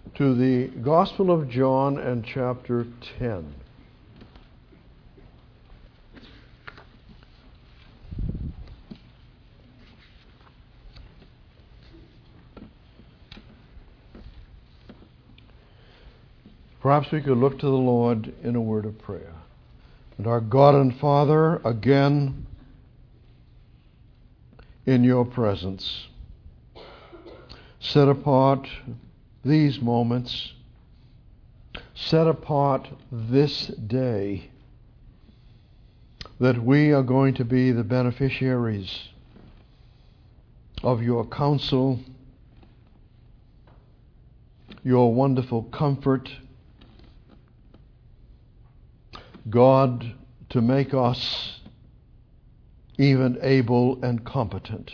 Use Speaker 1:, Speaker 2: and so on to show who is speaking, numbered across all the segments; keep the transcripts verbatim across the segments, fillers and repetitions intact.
Speaker 1: to the Gospel of John and chapter ten. Perhaps we could look to the Lord in a word of prayer. And our God and Father, again in your presence, set apart these moments, set apart this day, that we are going to be the beneficiaries of your counsel, your wonderful comfort, God, to make us even able and competent.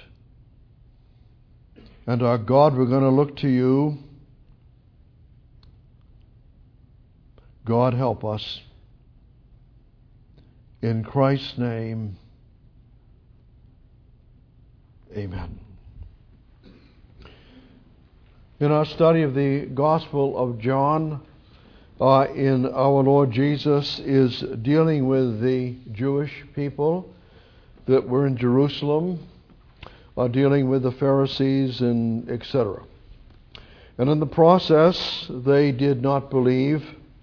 Speaker 1: And our God, we're going to look to you. God, help us. In Christ's name, amen. In our study of the Gospel of John, Uh, in our Lord Jesus is dealing with the Jewish people that were in Jerusalem, uh, dealing with the Pharisees and et cetera. And in the process, they did not believe.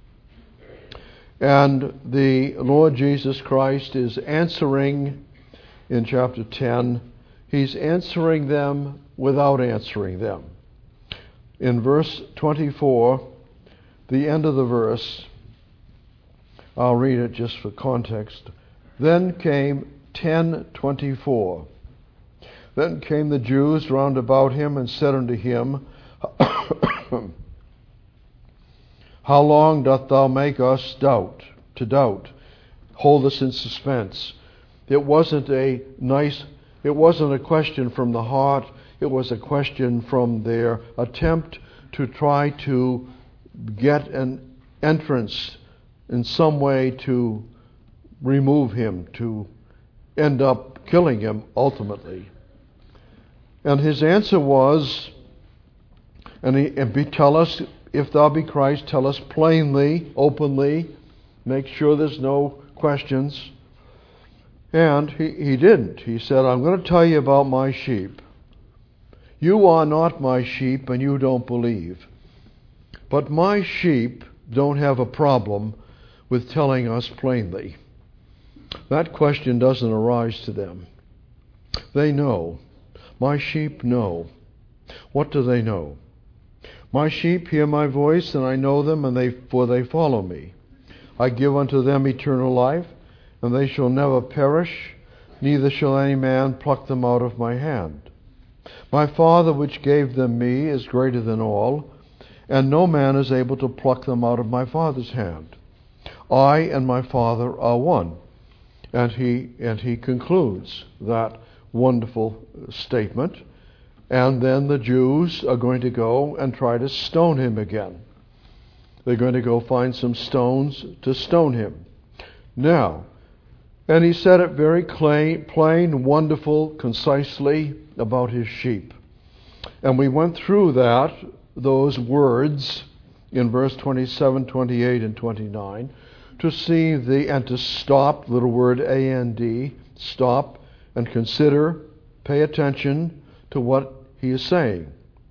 Speaker 1: And the Lord Jesus Christ is answering in chapter ten. He's answering them without answering them. In verse twenty-four, the end of the verse, I'll read it just for context. Then came ten twenty-four. Then came the Jews round about him and said unto him, How long doth thou make us doubt, to doubt, hold us in suspense? It wasn't a nice, it wasn't a question from the heart, it was a question from their attempt to try to get an entrance in some way to remove him, to end up killing him ultimately. And his answer was, and he and be, tell us, if thou be Christ, tell us plainly, openly, make sure there's no questions. And he, he didn't. He said, I'm going to tell you about my sheep. You are not my sheep and you don't believe. But my sheep don't have a problem with telling us plainly. That question doesn't arise to them. They know. My sheep know. What do they know? My sheep hear my voice, and I know them, and they for they follow me. I give unto them eternal life, and they shall never perish, neither shall any man pluck them out of my hand. My Father which gave them me is greater than all, and no man is able to pluck them out of my Father's hand. I and my Father are one. And he and he concludes that wonderful statement. And then the Jews are going to go and try to stone him again. They're going to go find some stones to stone him. Now, and he said it very plain, plain, wonderful, concisely about his sheep. And we went through that those words in verse twenty-seven, twenty-eight, and twenty-nine to see the, and to stop, little word A N D, stop and consider, pay attention to what he is saying.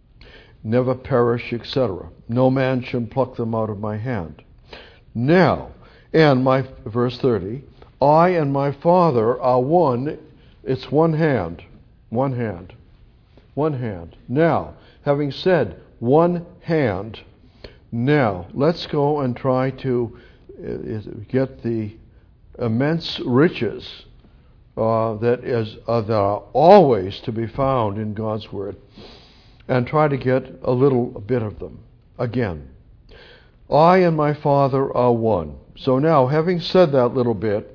Speaker 1: Never perish, et cetera. No man shall pluck them out of my hand. Now, and my, verse thirty, I and my Father are one, it's one hand, one hand, one hand. Now, having said one hand. Now, let's go and try to uh, get the immense riches uh, that is uh, that are always to be found in God's Word, and try to get a little bit of them again. I and my Father are one. So now, having said that little bit,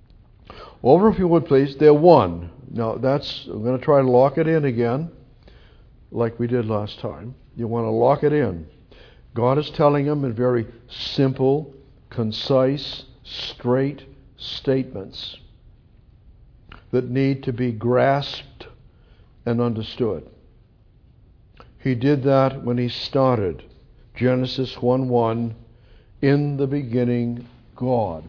Speaker 1: over if you would please, they're one. Now, that's, I'm going to try to lock it in again, like we did last time. You want to lock it in. God is telling them in very simple, concise, straight statements that need to be grasped and understood. He did that when he started Genesis one one, in the beginning, God.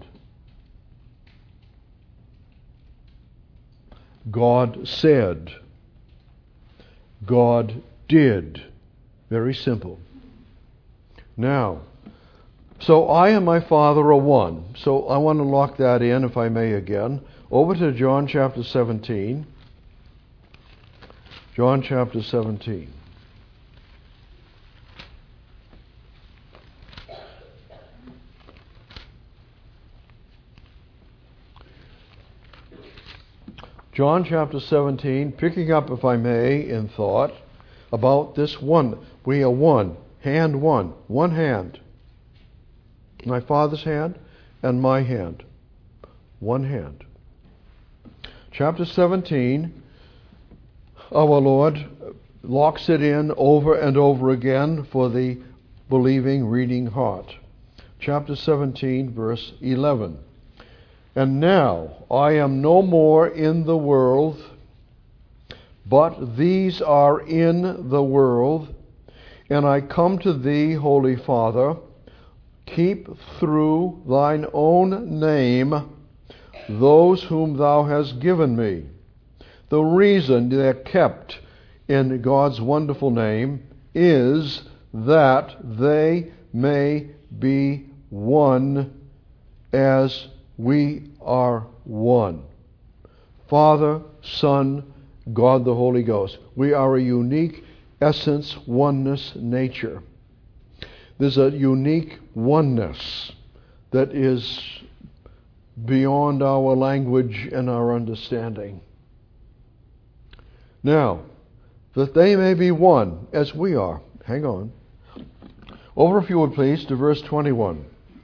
Speaker 1: God said. God did. Very simple. Now, so I and my Father are one. So I want to lock that in, if I may again. Over to John chapter seventeen. John chapter seventeen. John chapter seventeen, picking up, if I may, in thought about this one. We are one, hand one, one hand. My Father's hand and my hand. One hand. Chapter seventeen, our Lord locks it in over and over again for the believing, reading heart. Chapter seventeen, verse eleven. And now I am no more in the world, but these are in the world, and I come to thee, Holy Father. Keep through thine own name those whom thou hast given me. The reason they're kept in God's wonderful name is that they may be one as we are one. Father, Son, God the Holy Ghost. We are a unique essence, oneness, nature. There's a unique oneness that is beyond our language and our understanding. Now, that they may be one as we are. Hang on. Over, if you would please, to verse twenty-one.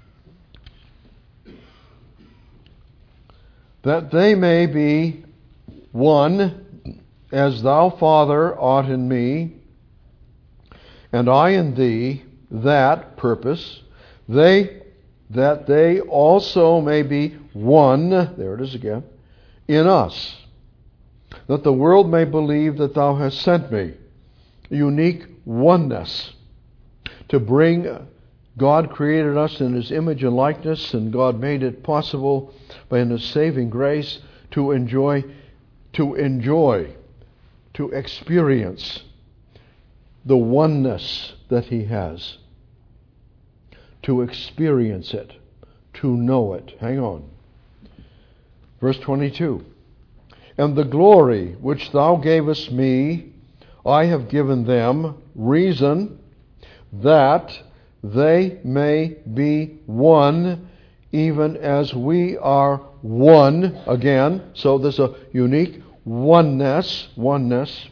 Speaker 1: That they may be one as thou, Father, art in me, and I in thee, that purpose, they that they also may be one, there it is again, in us, that the world may believe that thou hast sent me. Unique oneness to bring. God created us in His image and likeness, and God made it possible by His saving grace to enjoy, to enjoy, to experience the oneness that He has. To experience it, to know it. Hang on. Verse twenty-two. And the glory which thou gavest me, I have given them, reason that they may be one, even as we are one. Again, so there's a unique oneness, oneness.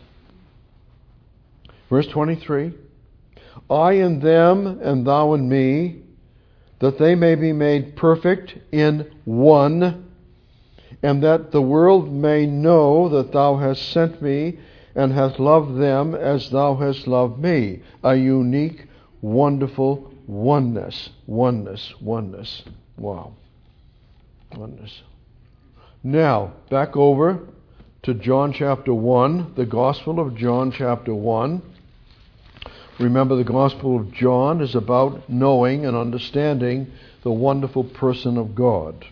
Speaker 1: Verse twenty-three. I in them, and thou in me, that they may be made perfect in one, and that the world may know that thou hast sent me, and hast loved them as thou hast loved me. A unique, wonderful oneness, oneness, oneness. Wow. Oneness. Now, back over to John chapter one, the Gospel of John chapter one. Remember, the Gospel of John is about knowing and understanding the wonderful person of God.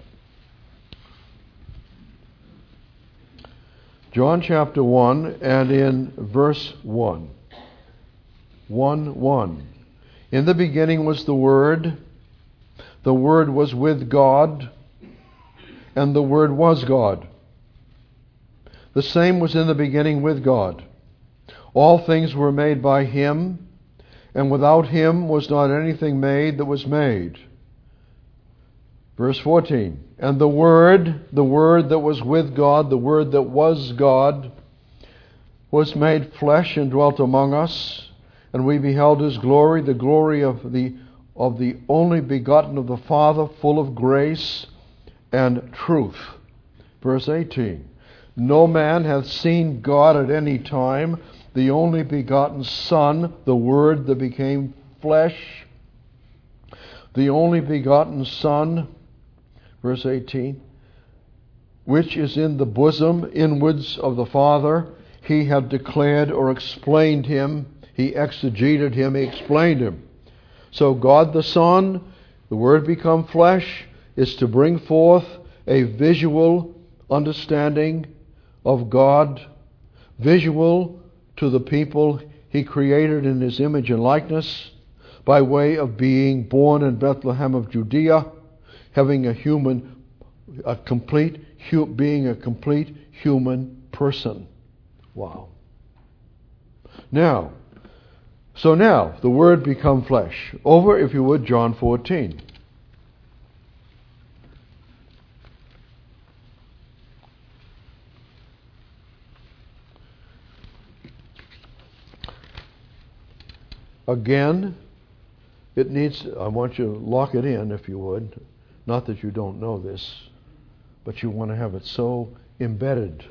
Speaker 1: John chapter one, and in verse one. one one. In the beginning was the Word. The Word was with God, and the Word was God. The same was in the beginning with God. All things were made by Him, and without Him was not anything made that was made. Verse fourteen. And the Word, the Word that was with God, the Word that was God, was made flesh and dwelt among us, and we beheld His glory, the glory of the of the only begotten of the Father, full of grace and truth. Verse eighteen. No man hath seen God at any time, the only begotten Son, the Word that became flesh, the only begotten Son, verse eighteen, which is in the bosom inwards of the Father, He hath declared or explained Him, He exegeted Him, He explained Him. So God the Son, the Word become flesh, is to bring forth a visual understanding of God, visual to the people He created in His image and likeness, by way of being born in Bethlehem of Judea, having a human, a complete, being a complete human person. Wow. Now, so now, the Word become flesh. Over, if you would, John fourteen. Again, it needs, I want you to lock it in, if you would. Not that you don't know this, but you want to have it so embedded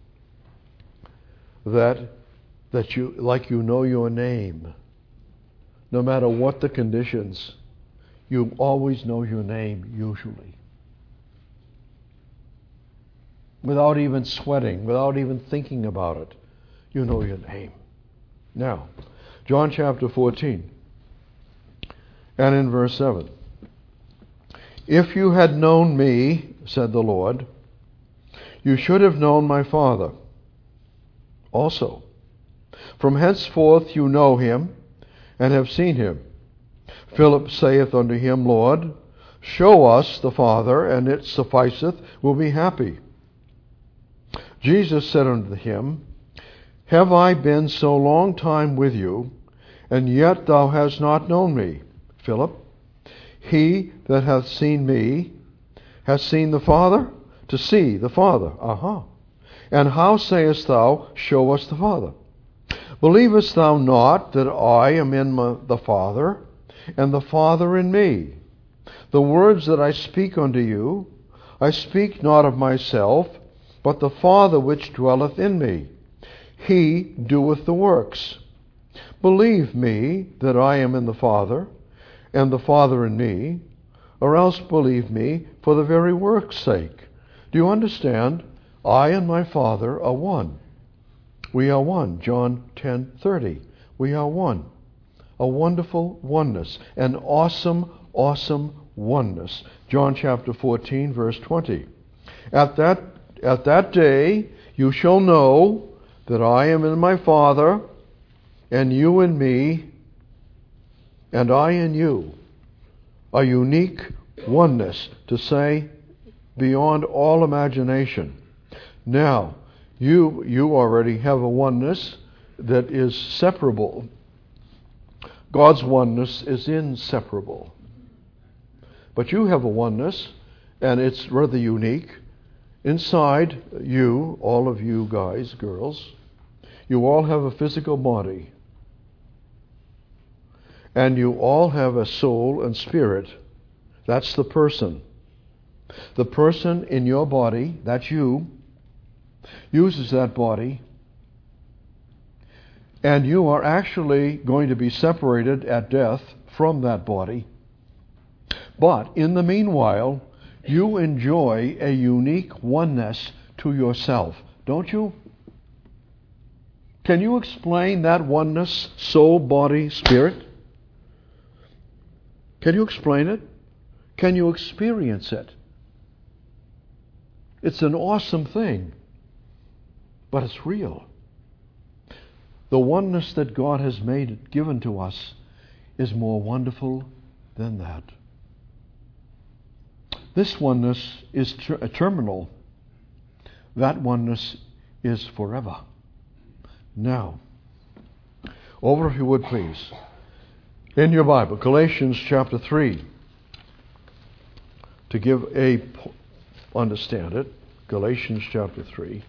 Speaker 1: that that you, like you know your name. No matter what the conditions, you always know your name, usually. Without even sweating, without even thinking about it, you know your name. Now, John chapter fourteen, and in verse seven. If you had known me, said the Lord, you should have known my Father also. From henceforth you know him, and have seen him. Philip saith unto him, Lord, show us the Father, and it sufficeth, we'll be happy. Jesus said unto him, have I been so long time with you, and yet thou hast not known me, Philip? He that hath seen me hath seen the Father. To see the Father. Aha. And how sayest thou, show us the Father? Believest thou not that I am in my, the Father, and the Father in me? The words that I speak unto you, I speak not of myself, but the Father which dwelleth in me. He doeth the works. Believe me that I am in the Father, and the Father in me, or else believe me for the very work's sake. Do you understand? I and my Father are one. We are one. John ten thirty. We are one. A wonderful oneness. An awesome, awesome oneness. John chapter fourteen, verse twenty. At that, at that day you shall know that I am in my Father, and you in me, and I in you. A unique oneness, to say, beyond all imagination. Now, you you already have a oneness that is separable. God's oneness is inseparable. But you have a oneness, and it's rather unique. Inside you, all of you guys, girls, you all have a physical body. And you all have a soul and spirit. That's the person. The person in your body, that's you, uses that body, and you are actually going to be separated at death from that body. But in the meanwhile, you enjoy a unique oneness to yourself, don't you? Can you explain that oneness, soul, body, spirit? Can you explain it? Can you experience it? It's an awesome thing, but it's real. The oneness that God has made, given to us, is more wonderful than that. This oneness is ter- terminal. That oneness is forever. Now, over if you would please. In your Bible, Galatians chapter three. To give a, understand it, Galatians chapter three.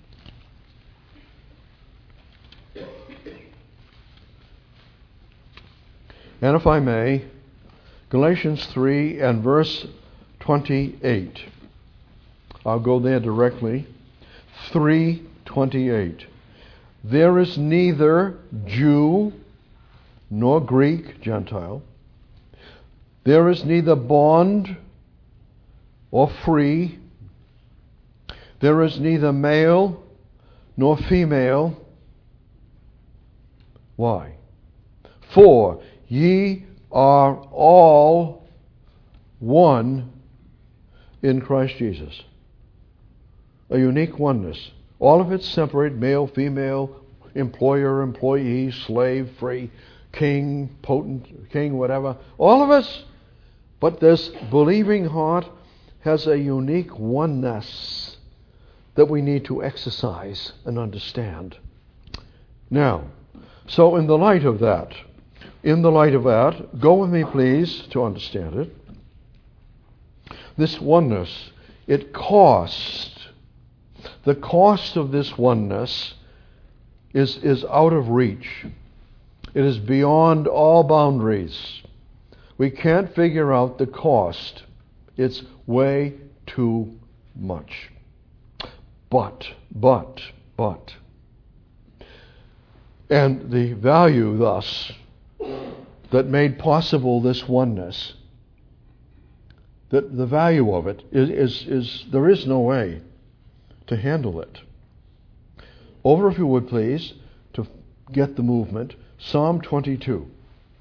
Speaker 1: And if I may, Galatians three and verse twenty-eight. I'll go there directly. three twenty-eight. There is neither Jew nor Greek, Gentile. There is neither bond or free. There is neither male nor female. Why? For ye are all one in Christ Jesus. A unique oneness. All of it's separate, male, female, employer, employee, slave, free, king, potent, king, whatever. All of us. But this believing heart has a unique oneness that we need to exercise and understand. Now, so in the light of that, in the light of that, go with me please to understand it. This oneness, it costs. The cost of this oneness is, is out of reach. It is beyond all boundaries. We can't figure out the cost. It's way too much. But, but, but. And the value, thus, that made possible this oneness, that the value of it is, is, is there is no way to handle it. Over, if you would please, to get the movement, Psalm twenty-two.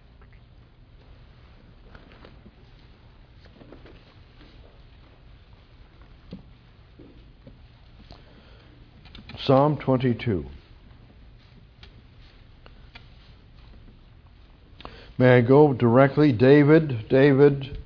Speaker 1: Psalm twenty-two. May I go directly? David, David,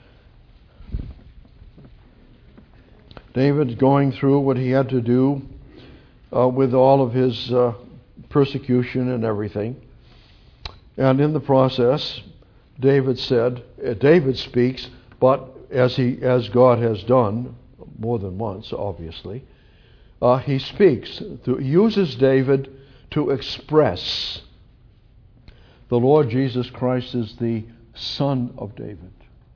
Speaker 1: David going through what he had to do uh, with all of his uh, persecution and everything. And in the process, David said, uh, David speaks, but as he, as God has done more than once, obviously, uh, he speaks, to, he uses David to express the Lord Jesus Christ is the Son of David.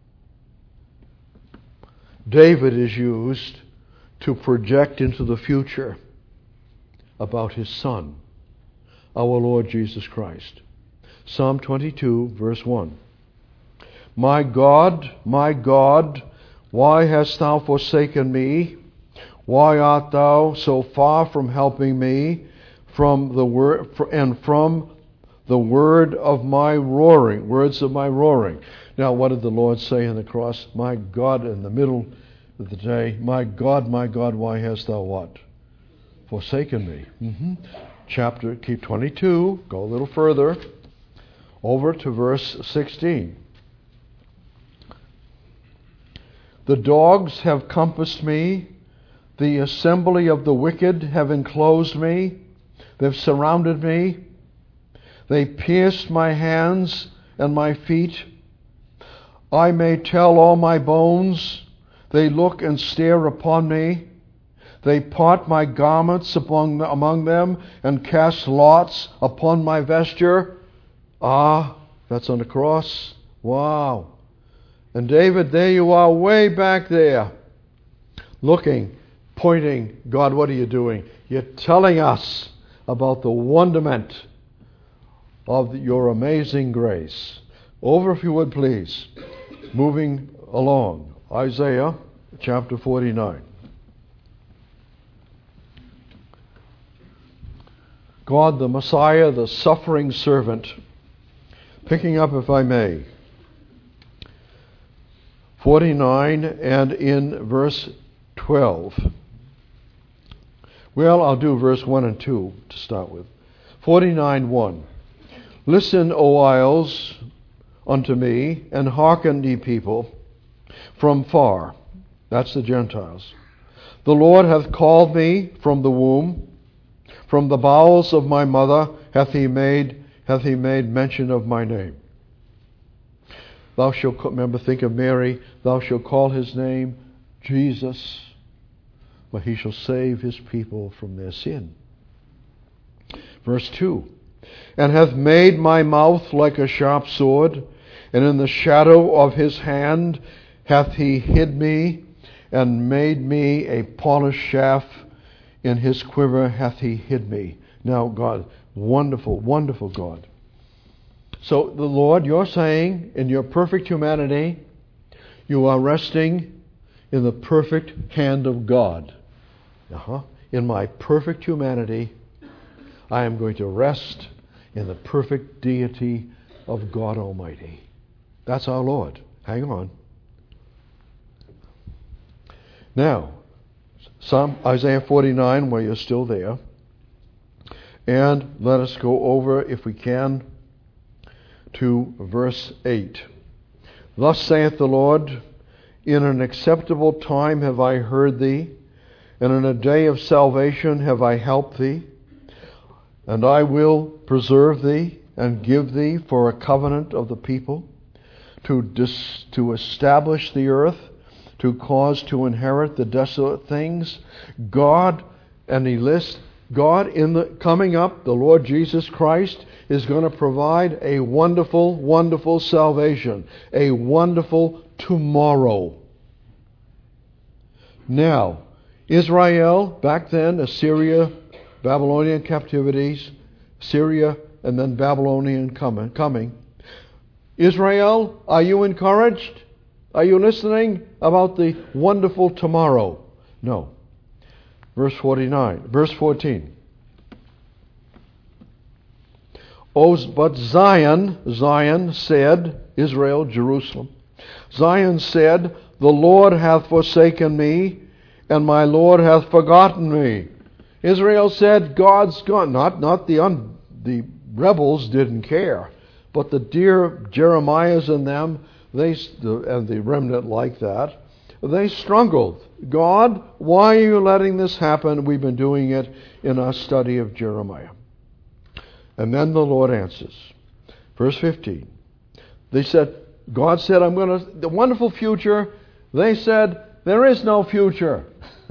Speaker 1: David is used to project into the future about his Son, our Lord Jesus Christ. Psalm twenty-two, verse one. My God, my God, why hast thou forsaken me? Why art thou so far from helping me, from the word and from the word of my roaring, words of my roaring? Now, what did the Lord say on the cross? My God, in the middle of the day, my God, my God, why hast thou what? Forsaken me. Mm-hmm. Chapter, keep twenty-two, go a little further, over to verse sixteen. The dogs have compassed me, the assembly of the wicked have enclosed me, they've surrounded me, they pierced my hands and my feet. I may tell all my bones, they look and stare upon me. They part my garments among, among them and cast lots upon my vesture. Ah, that's on the cross. Wow. And David, there you are, way back there, looking, pointing, God, what are you doing? You're telling us about the wonderment of your amazing grace. Over, if you would please, moving along, Isaiah chapter forty-nine. God the Messiah, the suffering servant, picking up, if I may, forty-nine and in verse twelve. Well, I'll do verse one and two to start with. forty-nine one. Listen, O isles, unto me, and hearken, ye people, from far. That's the Gentiles. The Lord hath called me from the womb. From the bowels of my mother hath he made hath he made mention of my name. Thou shalt, remember, think of Mary, thou shalt call his name Jesus, for he shall save his people from their sin. Verse two. And hath made my mouth like a sharp sword, and in the shadow of his hand hath he hid me, and made me a polished shaft. In his quiver hath he hid me. Now, God, wonderful, wonderful God. So the Lord, you're saying, in your perfect humanity, you are resting in the perfect hand of God. Uh-huh. In my perfect humanity, I am going to rest in the perfect deity of God Almighty. That's our Lord. Hang on. Now, Psalm Isaiah forty-nine, where you're still there. And let us go over, if we can, to verse eight. Thus saith the Lord, in an acceptable time have I heard thee, and in a day of salvation have I helped thee. And I will preserve thee, and give thee for a covenant of the people, to dis- to establish the earth, to cause to inherit the desolate things. God, and he lists, God in the coming up, the Lord Jesus Christ, is going to provide a wonderful, wonderful salvation, a wonderful tomorrow. Now, Israel, back then, Assyria, Babylonian captivities, Syria, and then Babylonian coming. coming. Israel, are you encouraged? Are you listening about the wonderful tomorrow? No. Verse forty-nine, verse fourteen. Oh, but Zion, Zion said, Israel, Jerusalem, Zion said, the Lord hath forsaken me, and my Lord hath forgotten me. Israel said, God's gone. Not, not the un, the rebels didn't care, but the dear Jeremiahs and them, they and the remnant like that, they struggled. God, why are you letting this happen? We've been doing it in our study of Jeremiah. And then the Lord answers. Verse fifteen. They said, God said, I'm going to, the wonderful future. They said, there is no future.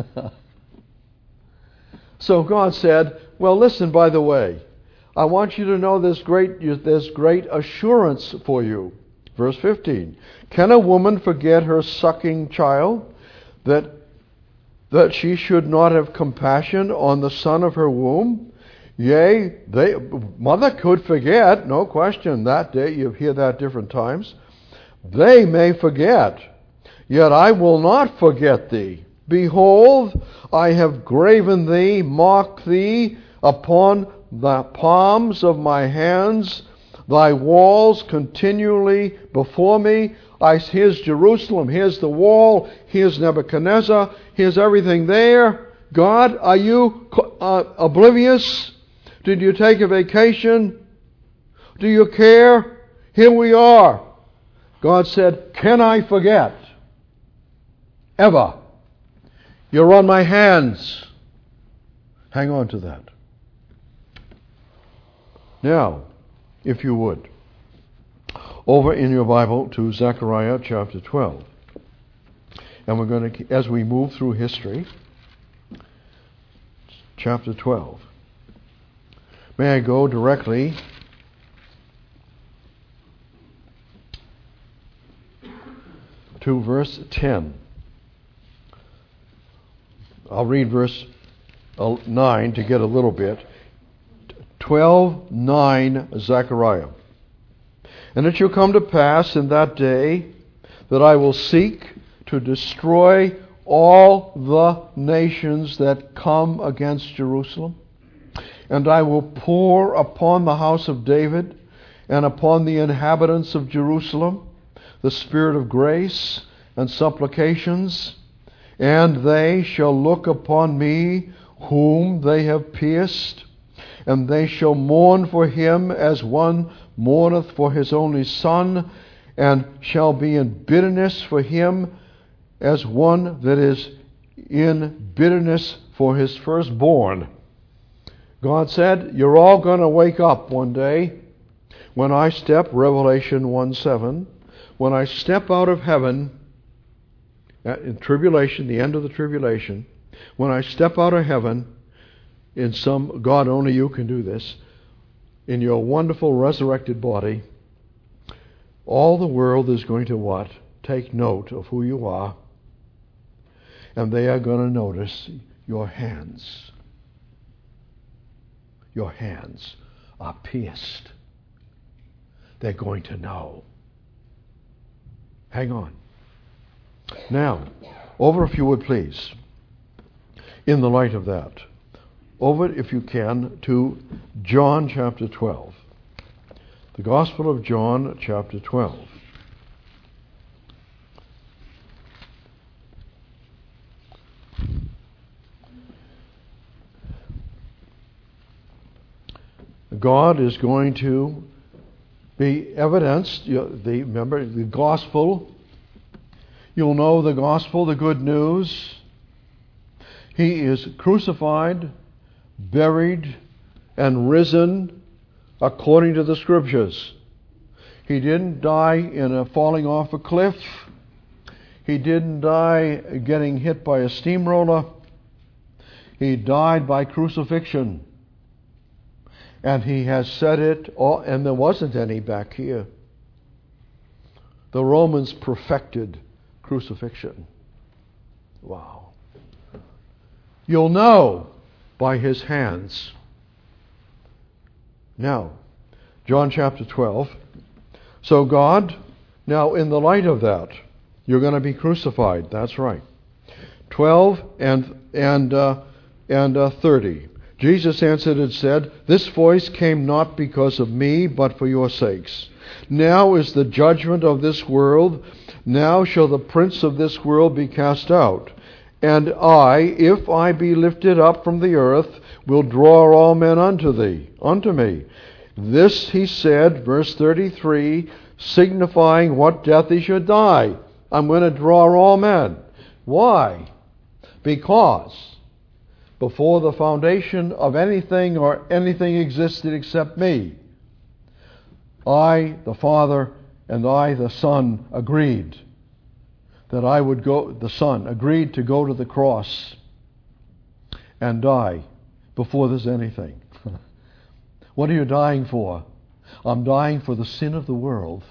Speaker 1: So God said, well, listen, by the way, I want you to know there's great, there's great assurance for you. Verse fifteen. Can a woman forget her sucking child, that that she should not have compassion on the son of her womb? Yea, they, mother could forget, no question, that day. You hear that different times. They may forget, yet I will not forget thee. Behold, I have graven thee, marked thee upon the palms of my hands, thy walls continually before me. I, here's Jerusalem, here's the wall, here's Nebuchadnezzar, here's everything there. God, are you uh, oblivious? Did you take a vacation? Do you care? Here we are. God said, can I forget? Ever. You're on my hands. Hang on to that. Now, if you would, over in your Bible to Zechariah chapter twelve. And we're going to, as we move through history, chapter twelve. May I go directly to verse ten. I'll read verse nine to get a little bit. twelve nine, Zechariah. And it shall come to pass in that day that I will seek to destroy all the nations that come against Jerusalem. And I will pour upon the house of David and upon the inhabitants of Jerusalem the spirit of grace and supplications, and they shall look upon me whom they have pierced, and they shall mourn for him as one mourneth for his only son, and shall be in bitterness for him as one that is in bitterness for his firstborn. God said, you're all going to wake up one day when I step, Revelation one seven, when I step out of heaven, in tribulation, the end of the tribulation, when I step out of heaven, in some, God, only you can do this, in your wonderful resurrected body, all the world is going to what? Take note of who you are, and they are going to notice your hands. Your hands are pierced. They're going to know. Hang on. Now, over if you would please, in the light of that, over if you can to John chapter twelve. The Gospel of John chapter twelve. God is going to be evidenced. You, the, remember, the gospel. You'll know the gospel, the good news. He is crucified, buried, and risen according to the Scriptures. He didn't die in a falling off a cliff. He didn't die getting hit by a steamroller. He died by crucifixion. And he has said it all, and there wasn't any back here. The Romans perfected crucifixion. Wow. You'll know by his hands. Now, John chapter twelve. So God, now in the light of that, you're going to be crucified. That's right. twelve and and uh, and uh, thirty. Jesus answered and said, "This voice came not because of me, but for your sakes. Now is the judgment of this world. Now shall the prince of this world be cast out. And I, if I be lifted up from the earth, will draw all men unto thee, unto me." This he said, verse thirty-three, signifying what death he should die. I'm going to draw all men. Why? Because before the foundation of anything or anything existed except me, I, the Father, and I, the Son, agreed that I would go, the Son agreed to go to the cross and die before there's anything. What are you dying for? I'm dying for the sin of the world.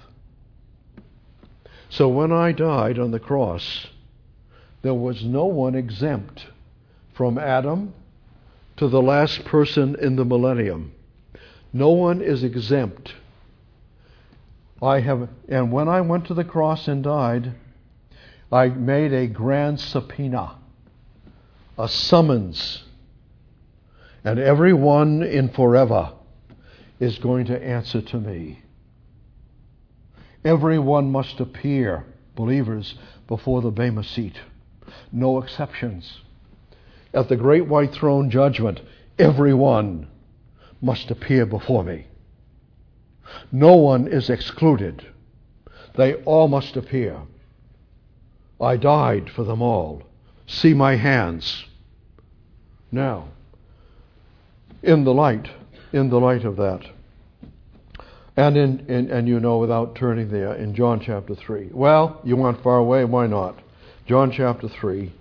Speaker 1: So when I died on the cross, there was no one exempt from Adam to the last person in the millennium. No one is exempt. I have, and when I went to the cross and died, I made a grand subpoena, a summons, and everyone in forever is going to answer to me. Everyone must appear, believers, before the Bema seat. No exceptions. At the great white throne judgment, everyone must appear before me. No one is excluded. They all must appear. I died for them all. See my hands. Now, in the light, in the light of that, and in, in and you know without turning there, in John chapter three. Well, you went far away, why not? John chapter three.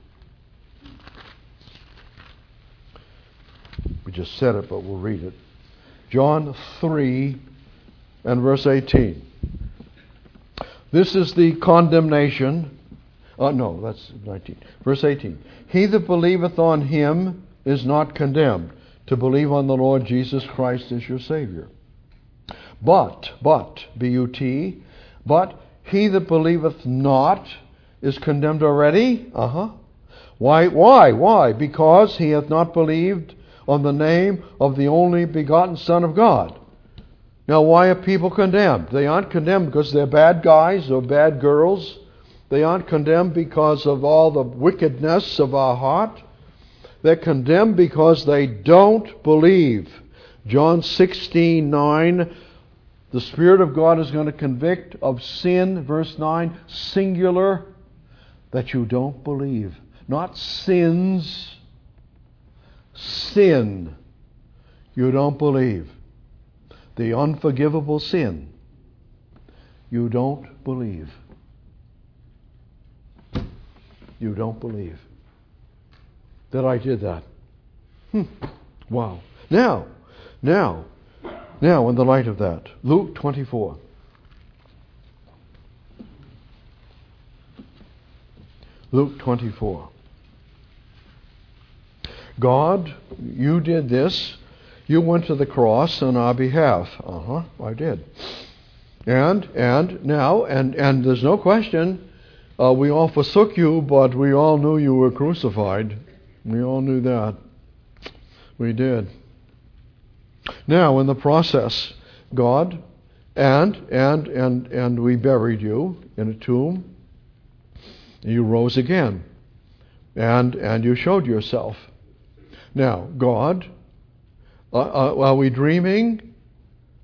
Speaker 1: We just said it, but we'll read it. John three and verse eighteen. This is the condemnation. Uh, no, that's nineteen. Verse eighteen. He that believeth on him is not condemned, to believe on the Lord Jesus Christ as your Savior. But, but, B U T, but he that believeth not is condemned already. Uh-huh. Why, why, why? Because he hath not believed on the name of the only begotten Son of God. Now, why are people condemned? They aren't condemned because they're bad guys or bad girls. They aren't condemned because of all the wickedness of our heart. They're condemned because they don't believe. John sixteen nine, the Spirit of God is going to convict of sin, verse nine, singular, that you don't believe. Not sins, sin. You don't believe. The unforgivable sin. You don't believe. You don't believe that I did that. Hmm. Wow. Now, now, now in the light of that, Luke twenty-four. Luke twenty-four. God, you did this. You went to the cross on our behalf. Uh-huh, I did. And, and, now, and, and there's no question, uh, we all forsook you, but we all knew you were crucified. We all knew that. We did. Now, in the process, God, and, and, and, and we buried you in a tomb. You rose again. And, and you showed yourself. Now, God, uh, uh, are we dreaming?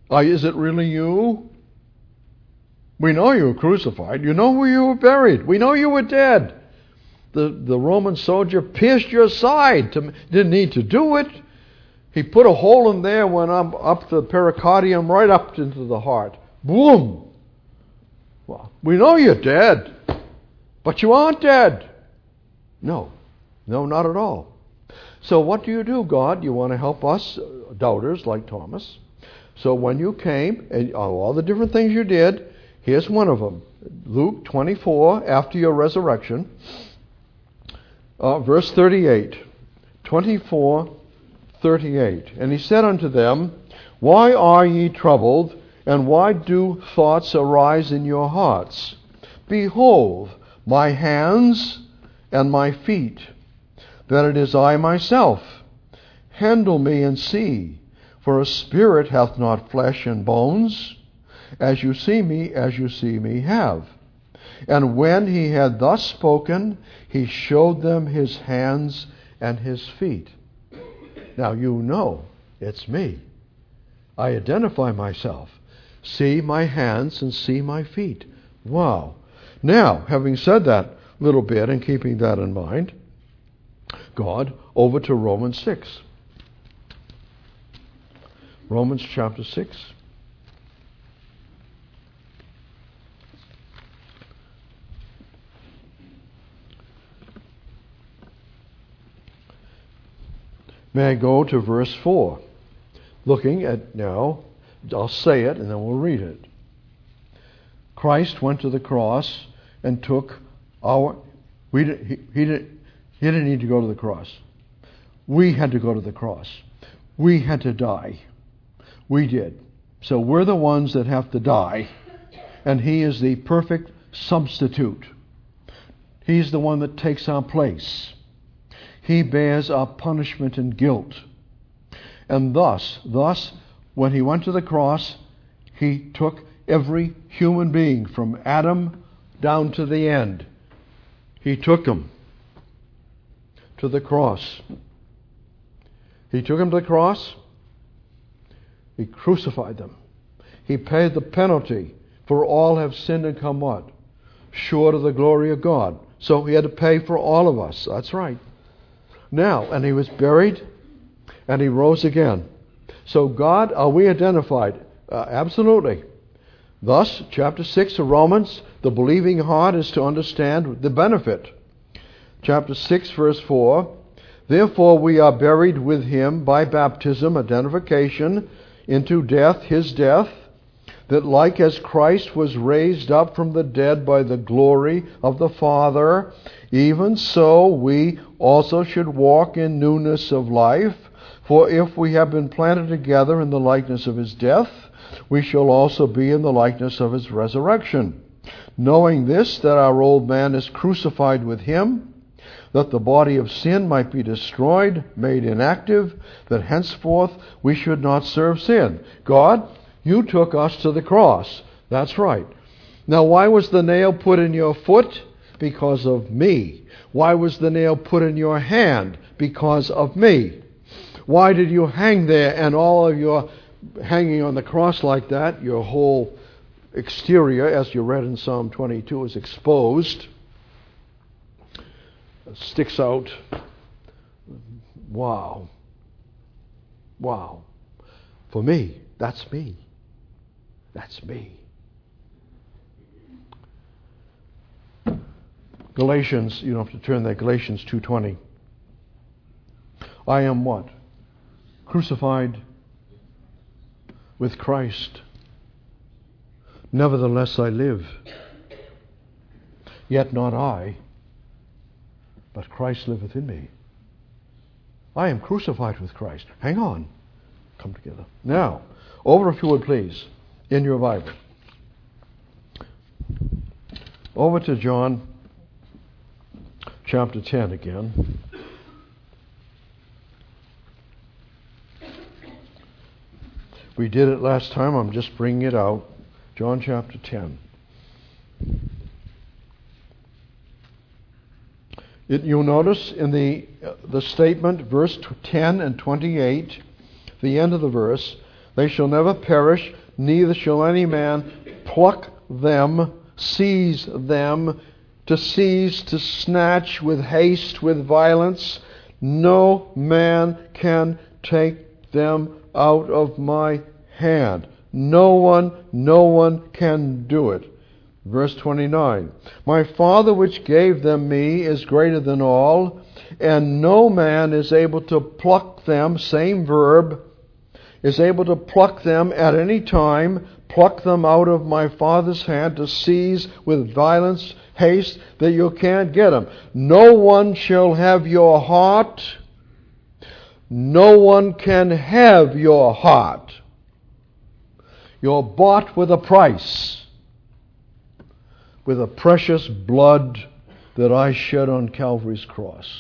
Speaker 1: Uh, is it really you? We know you were crucified. You know where you were buried. We know you were dead. The, the Roman soldier pierced your side. To, didn't need to do it. He put a hole in there, went up, up the pericardium, right up into the heart. Boom! Well, we know you're dead, but you aren't dead. No. No, not at all. So what do you do, God? You want to help us, doubters like Thomas. So when you came, and all the different things you did, here's one of them. Luke twenty-four, after your resurrection, uh, verse thirty-eight. twenty-four, thirty-eight. And he said unto them, Why are ye troubled, and why do thoughts arise in your hearts? Behold, my hands and my feet, that it is I myself. Handle me and see, for a spirit hath not flesh and bones, as you see me, as you see me have. And when he had thus spoken, he showed them his hands and his feet. Now you know it's me. I identify myself. See my hands and see my feet. Wow. Now, having said that little bit and keeping that in mind, God, over to Romans six. Romans chapter six. May I go to verse four? Looking at now, I'll say it and then we'll read it. Christ went to the cross and took our... We did, he, he, did, he didn't need to go to the cross. We had to go to the cross. We had to die. We did. So we're the ones that have to die. And he is the perfect substitute. He's the one that takes our place. He bears our punishment and guilt. And thus, thus, when he went to the cross, he took every human being from Adam down to the end. He took them to the cross. He took them to the cross. He crucified them. He paid the penalty, for all have sinned and come what? Short of the glory of God. So he had to pay for all of us. That's right. Now, and he was buried, and he rose again. So God, are we identified? Uh, absolutely. Thus, chapter six of Romans, the believing heart is to understand the benefit. Chapter six, verse four, Therefore we are buried with him by baptism, identification, into death, his death, that like as Christ was raised up from the dead by the glory of the Father, even so we also should walk in newness of life. For if we have been planted together in the likeness of his death, we shall also be in the likeness of his resurrection. Knowing this, that our old man is crucified with him, that the body of sin might be destroyed, made inactive, that henceforth we should not serve sin. God, you took us to the cross. That's right. Now, why was the nail put in your foot? Because of me. Why was the nail put in your hand? Because of me. Why did you hang there and all of your hanging on the cross like that, your whole exterior, as you read in Psalm twenty-two, is exposed, sticks out. Wow. Wow. For me, that's me. That's me. Galatians, you don't have to turn there, Galatians two twenty. I am what? Crucified with Christ. Nevertheless I live. Yet not I, but Christ liveth in me. I am crucified with Christ. Hang on. Come together. Now, over if you would please, in your Bible. Over to John chapter ten again. We did it last time. I'm just bringing it out. John chapter ten. It, you'll notice in the uh, the statement, verse ten and twenty-eight, the end of the verse, They shall never perish, neither shall any man pluck them, seize them, to seize, to snatch with haste, with violence. No man can take them out of my hand. No one, no one can do it. Verse twenty-nine. My Father which gave them me is greater than all, and no man is able to pluck them, same verb, is able to pluck them at any time, pluck them out of my Father's hand, to seize with violence, haste, that you can't get them. No one shall have your heart. No one can have your heart. You're bought with a price, with the precious blood that I shed on Calvary's cross.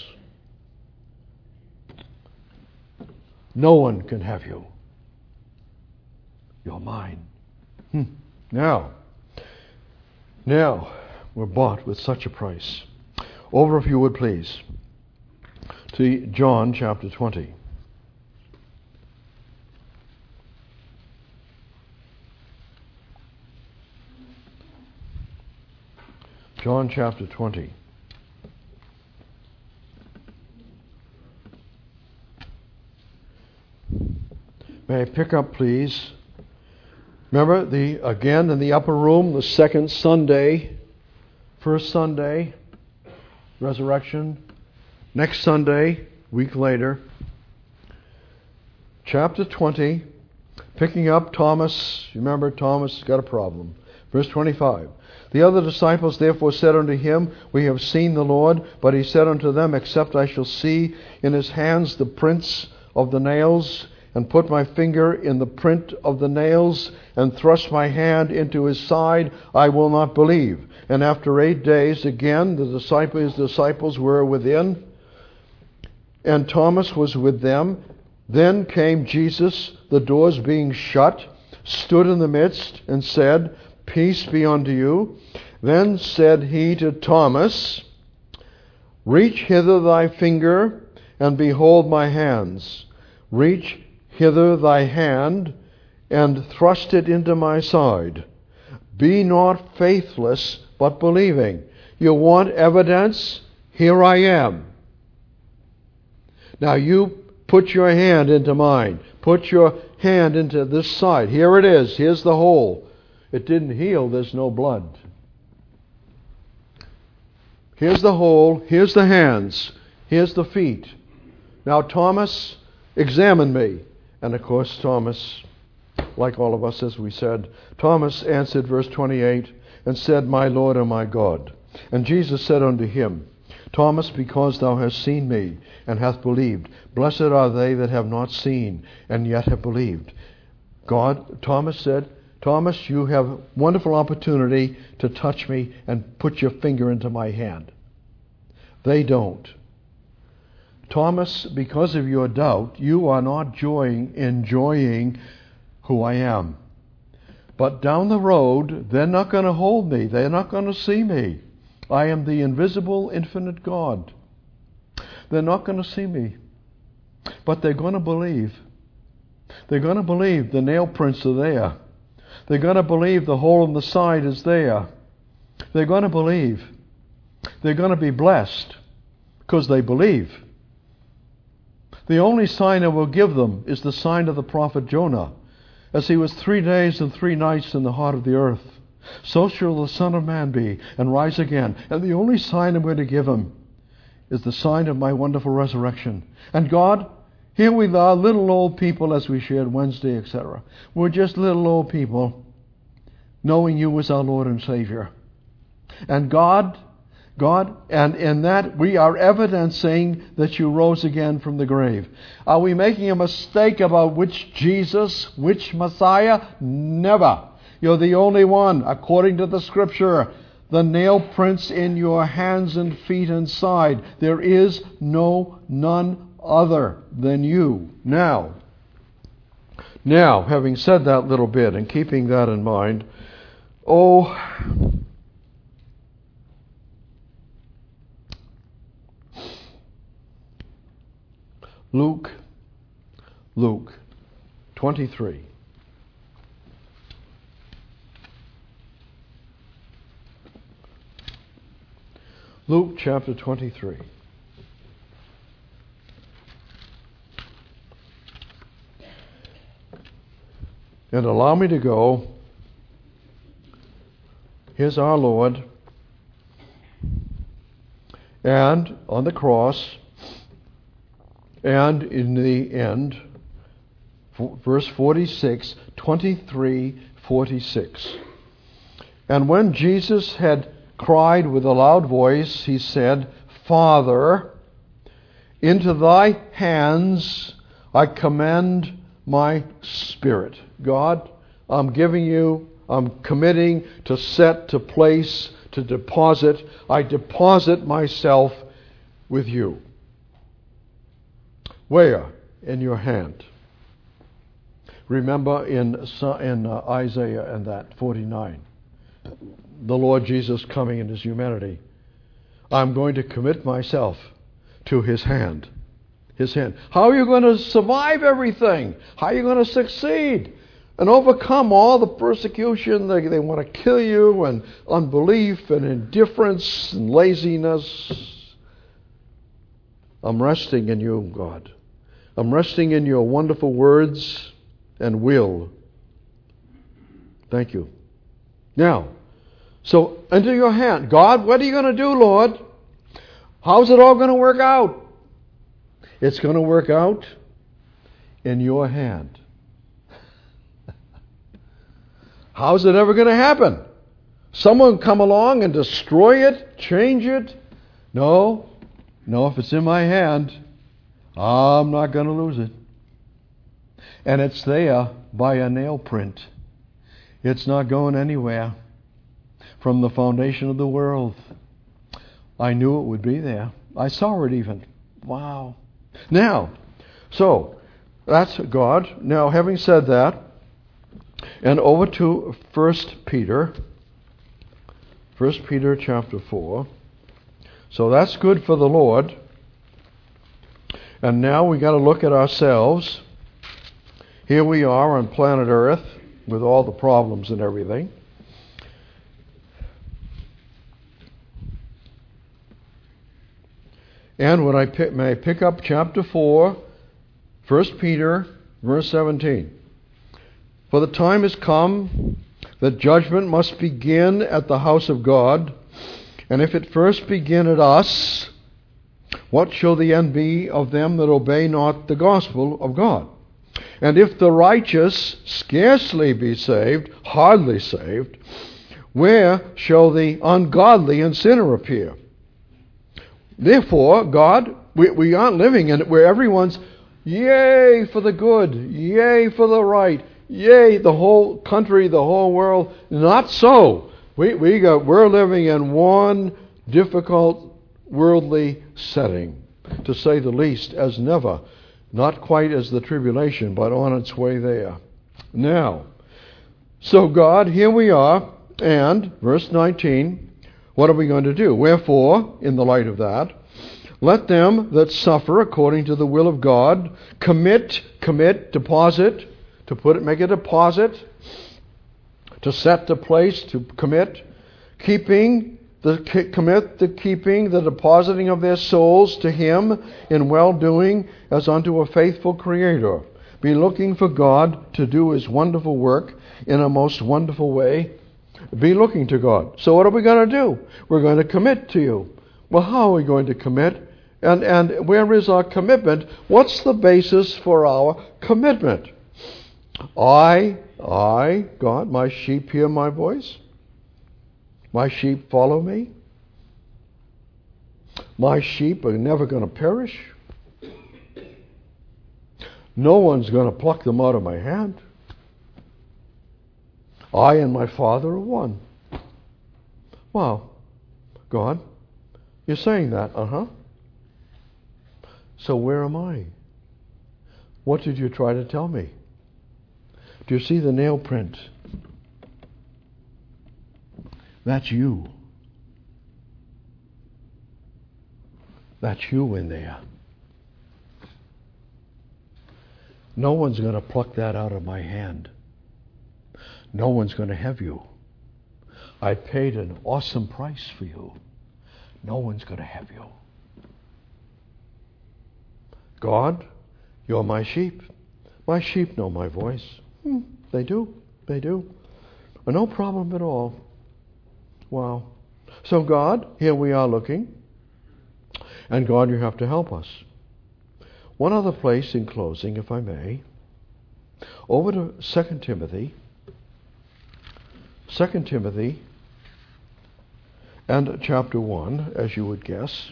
Speaker 1: No one can have you. You're mine. Hmm. Now, now, we're bought with such a price. Over, if you would please, to John chapter twenty. John chapter twenty. May I pick up, please? Remember, the again in the upper room, the second Sunday, first Sunday, resurrection. Next Sunday, week later, chapter twenty, picking up Thomas. Remember, Thomas got a problem. Verse twenty-five. The other disciples therefore said unto him, We have seen the Lord. But he said unto them, Except I shall see in his hands the prints of the nails, and put my finger in the print of the nails, and thrust my hand into his side, I will not believe. And after eight days, again, the disciples, his disciples were within, and Thomas was with them. Then came Jesus, the doors being shut, stood in the midst, and said, Peace be unto you. Then said he to Thomas, Reach hither thy finger, and behold my hands. Reach hither thy hand, and thrust it into my side. Be not faithless, but believing. You want evidence? Here I am. Now you put your hand into mine. Put your hand into this side. Here it is. Here's the hole. It didn't heal. There's no blood. Here's the hole. Here's the hands. Here's the feet. Now, Thomas, examine me. And of course, Thomas, like all of us, as we said, Thomas answered, verse twenty-eight, and said, My Lord and my God. And Jesus said unto him, Thomas, because thou hast seen me, and hast believed, blessed are they that have not seen, and yet have believed. God, Thomas said, Thomas, you have wonderful opportunity to touch me and put your finger into my hand. They don't. Thomas, because of your doubt, you are not enjoying, enjoying who I am. But down the road, they're not going to hold me. They're not going to see me. I am the invisible, infinite God. They're not going to see me. But they're going to believe. They're going to believe the nail prints are there. They're going to believe the hole in the side is there. They're going to believe. They're going to be blessed because they believe. The only sign I will give them is the sign of the prophet Jonah. As he was three days and three nights in the heart of the earth, so shall the Son of Man be, and rise again. And the only sign I'm going to give him is the sign of my wonderful resurrection. And God, here we are, little old people, as we shared Wednesday, et cetera. We're just little old people, knowing you as our Lord and Savior. And God, God, and in that we are evidencing that you rose again from the grave. Are we making a mistake about which Jesus, which Messiah? Never. You're the only one, according to the Scripture. The nail prints in your hands and feet and side. There is no, none other than you. Now, now, having said that little bit and keeping that in mind, oh, Luke, Luke twenty-three. Luke chapter twenty-three. And allow me to go. Here's our Lord. And on the cross, and in the end, verse forty-six, twenty-three, forty-six. And when Jesus had cried with a loud voice, he said, Father, into thy hands I commend my spirit. God, I'm giving you, I'm committing to set, to place, to deposit. I deposit myself with you. Where? In your hand. Remember in, in uh, Isaiah and that forty-nine, the Lord Jesus coming in his humanity. I'm going to commit myself to his hand. His hand. How are you going to survive everything? How are you going to succeed and overcome all the persecution? They, they want to kill you, and unbelief and indifference and laziness. I'm resting in you, God. I'm resting in your wonderful words and will. Thank you. Now, so into your hand. God, what are you going to do, Lord? How's it all going to work out? It's going to work out in your hand. How's it ever going to happen? Someone come along and destroy it, change it? No. No, if it's in my hand, I'm not going to lose it. And it's there by a nail print. It's not going anywhere. From the foundation of the world, I knew it would be there. I saw it even. Wow. Now, so, that's God. Now, having said that, and over to First Peter. First Peter chapter four. So that's good for the Lord. And now we got to look at ourselves. Here we are on planet Earth with all the problems and everything. And when I pick, may I pick up chapter four, First Peter, verse seventeen. For the time has come that judgment must begin at the house of God. And if it first begin at us, what shall the end be of them that obey not the gospel of God? And if the righteous scarcely be saved, hardly saved, where shall the ungodly and sinner appear? Therefore, God, we, we aren't living in it where everyone's, yay for the good, yay for the right, yay the whole country, the whole world. Not so. We, we got, we're living in one difficult worldly setting, to say the least, as never. Not quite as the tribulation, but on its way there. Now, so God, here we are, and verse nineteen, what are we going to do? Wherefore, in the light of that, let them that suffer according to the will of God commit, commit, deposit, to put it, make a deposit, to set the place, to commit, keeping, the commit the keeping, the depositing of their souls to Him in well-doing as unto a faithful Creator. Be looking for God to do His wonderful work in a most wonderful way. Be looking to God. So what are we going to do? We're going to commit to you. Well, how are we going to commit? And and where is our commitment? What's the basis for our commitment? I, I, God, my sheep hear my voice. My sheep follow me. My sheep are never going to perish. No one's going to pluck them out of my hand. I and my Father are one. Wow. God, you're saying that, uh-huh. So where am I? What did you try to tell me? Do you see the nail print? That's you. That's you in there. No one's going to pluck that out of my hand. No one's going to have you. I paid an awesome price for you. no one's going to have you. God, you're my sheep. My sheep know my voice. Hmm, they do. They do. No problem at all. Wow. So God, here we are looking. And God, you have to help us. One other place in closing, if I may. Over to Second Timothy. Second Timothy and chapter one, as you would guess.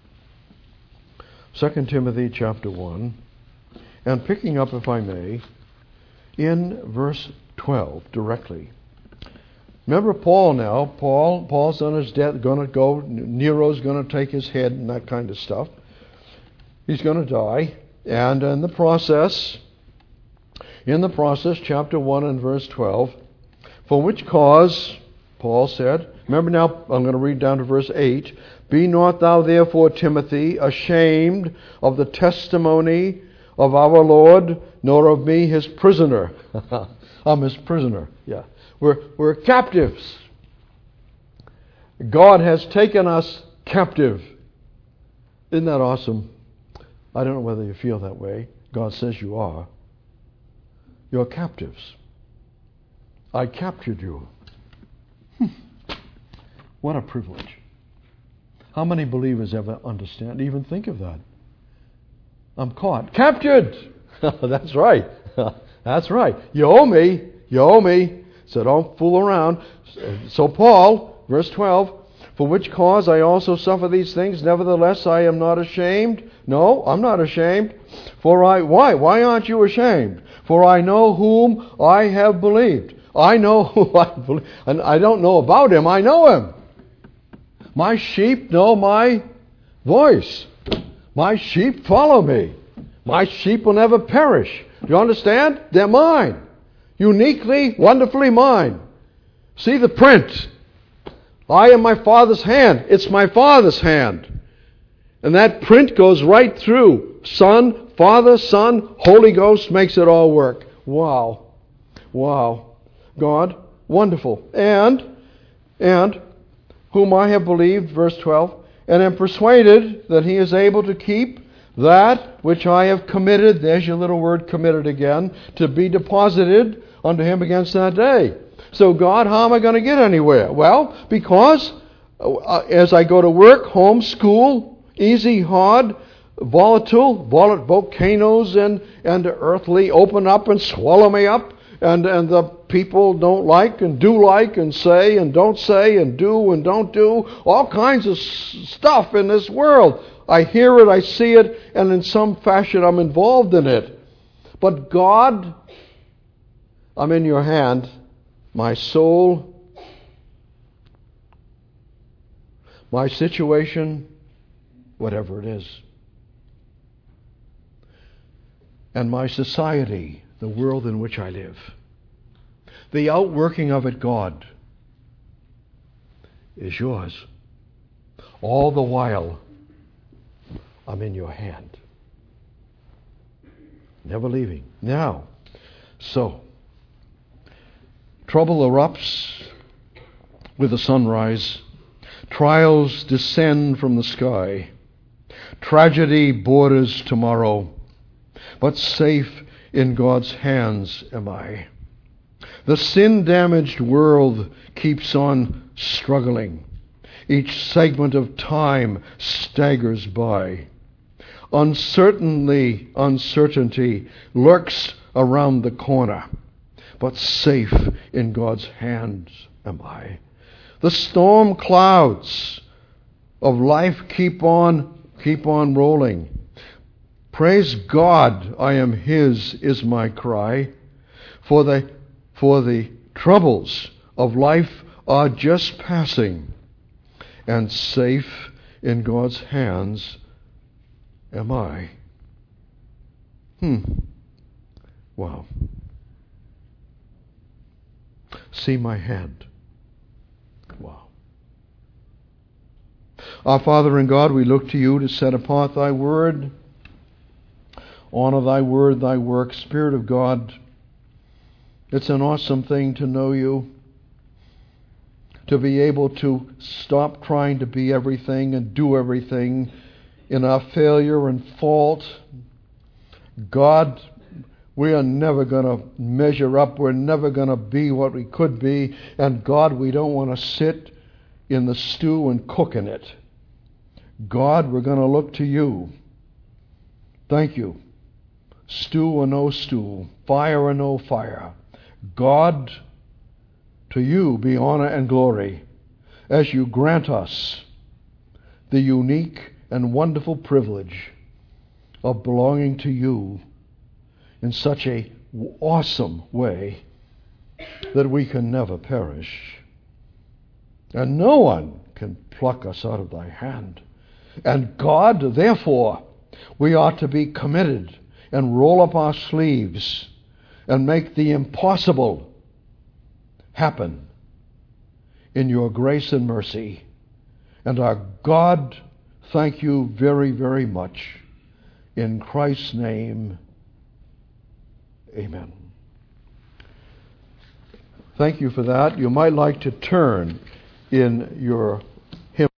Speaker 1: Second Timothy chapter one. And picking up, if I may, in verse twelve directly. Remember Paul now. Paul, Paul's on his death, going to go. Nero's going to take his head and that kind of stuff. He's going to die. And in the process, in the process, chapter one and verse twelve, for which cause, Paul said, remember now, I'm going to read down to verse eight, be not thou therefore, Timothy, ashamed of the testimony of our Lord, nor of me his prisoner. I'm his prisoner, yeah. We're, we're captives. God has taken us captive. Isn't that awesome? I don't know whether you feel that way. God says you are. You're captives. I captured you. Hmm. What a privilege. How many believers ever understand, even think of that? I'm caught. Captured! That's right. That's right. You owe me. You owe me. So don't fool around. So Paul, verse twelve, for which cause I also suffer these things, nevertheless I am not ashamed. No, I'm not ashamed. For I, why? Why aren't you ashamed? For I know whom I have believed. I know who I believe. And I don't know about him, I know him. My sheep know my voice. My sheep follow me. My sheep will never perish. Do you understand? They're mine. Uniquely, wonderfully mine. See the print. I am my Father's hand. It's my Father's hand. And that print goes right through. Son, Father, Son, Holy Ghost makes it all work. Wow. Wow. God, wonderful. And, and, whom I have believed, verse twelve, and am persuaded that he is able to keep that which I have committed, there's your little word committed again, to be deposited unto him against that day. So God, how am I going to get anywhere? Well, because uh, as I go to work, home, school, easy, hard, volatile, vol- volcanoes and, and earthly open up and swallow me up. And, and the people don't like and do like and say and don't say and do and don't do. All kinds of s- stuff in this world. I hear it, I see it, and in some fashion I'm involved in it. But God, I'm in your hand. My soul, my situation, whatever it is. And my society, the world in which I live. The outworking of it, God, is yours. All the while, I'm in your hand. Never leaving. Now, so, trouble erupts with the sunrise. Trials descend from the sky. Tragedy borders tomorrow. But safe in God's hands am I. The sin-damaged world keeps on struggling. Each segment of time staggers by. Uncertainly, uncertainty lurks around the corner. But safe in God's hands am I. The storm clouds of life keep on, keep on rolling. Praise God, I am His, is my cry. For the, for the troubles of life are just passing, and safe in God's hands am I. Hmm. Wow. See my hand. Wow. Our Father in God, we look to you to set apart thy word. Honor thy word, thy work. Spirit of God, it's an awesome thing to know you, to be able to stop trying to be everything and do everything in our failure and fault. God, we are never going to measure up. We're never going to be what we could be. And God, we don't want to sit in the stew and cook in it. God, we're going to look to you. Thank you. Stew or no stew, fire or no fire. God, to you be honor and glory as you grant us the unique and wonderful privilege of belonging to you in such a awesome way that we can never perish. And no one can pluck us out of thy hand. And God, therefore, we ought to be committed and roll up our sleeves and make the impossible happen in your grace and mercy. And our God, thank you very, very much. In Christ's name, amen. Thank you for that. You might like to turn in your